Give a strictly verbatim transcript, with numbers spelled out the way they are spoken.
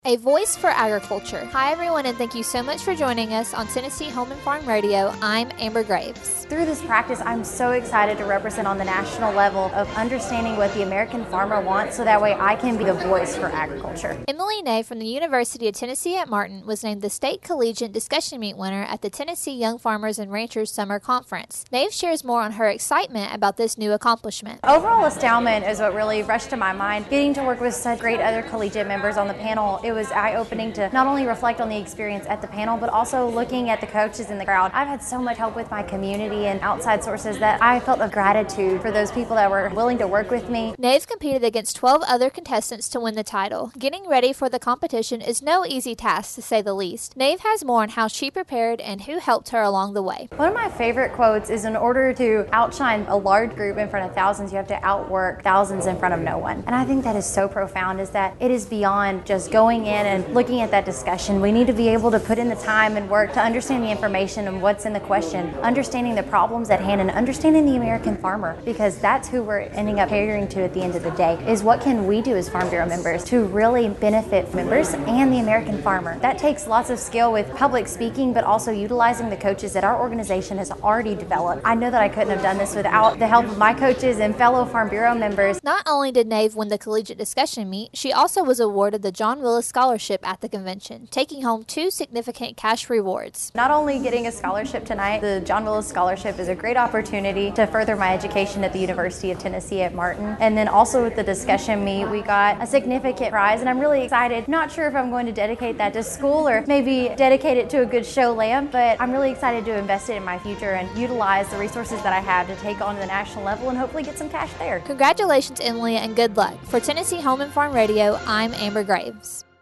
A voice for agriculture. Hi everyone, and thank you so much for joining us on Tennessee Home and Farm Radio. I'm Amber Graves. Through this practice, I'm so excited to represent on the national level of understanding what the American farmer wants so that way I can be the voice for agriculture. Emily Nave from the University of Tennessee at Martin was named the State Collegiate Discussion Meet winner at the Tennessee Young Farmers and Ranchers Summer Conference. Nave shares more on her excitement about this new accomplishment. Overall astoundment is what really rushed to my mind. Getting to work with such great other collegiate members on the panel, it was eye-opening to not only reflect on the experience at the panel, but also looking at the coaches in the crowd. I've had so much help with my community and outside sources that I felt a gratitude for those people that were willing to work with me. Nave competed against twelve other contestants to win the title. Getting ready for the competition is no easy task, to say the least. Nave has more on how she prepared and who helped her along the way. One of my favorite quotes is, in order to outshine a large group in front of thousands, you have to outwork thousands in front of no one. And I think that is so profound, is that it is beyond just going in and looking at that discussion. We need to be able to put in the time and work to understand the information and what's in the question, understanding the problems at hand, and understanding the American farmer, because that's who we're ending up catering to at the end of the day, is what can we do as Farm Bureau members to really benefit members and the American farmer. That takes lots of skill with public speaking, but also utilizing the coaches that our organization has already developed. I know that I couldn't have done this without the help of my coaches and fellow Farm Bureau members. Not only did Nave win the Collegiate Discussion Meet, she also was awarded the John Willis Scholarship at the convention, taking home two significant cash rewards. Not only getting a scholarship tonight, the John Willis Scholarship is a great opportunity to further my education at the University of Tennessee at Martin. And then also with the discussion meet, we got a significant prize, and I'm really excited. Not sure if I'm going to dedicate that to school or maybe dedicate it to a good show lamb, but I'm really excited to invest it in my future and utilize the resources that I have to take on to the national level and hopefully get some cash there. Congratulations, Emily, and good luck. For Tennessee Home and Farm Radio, I'm Amber Graves.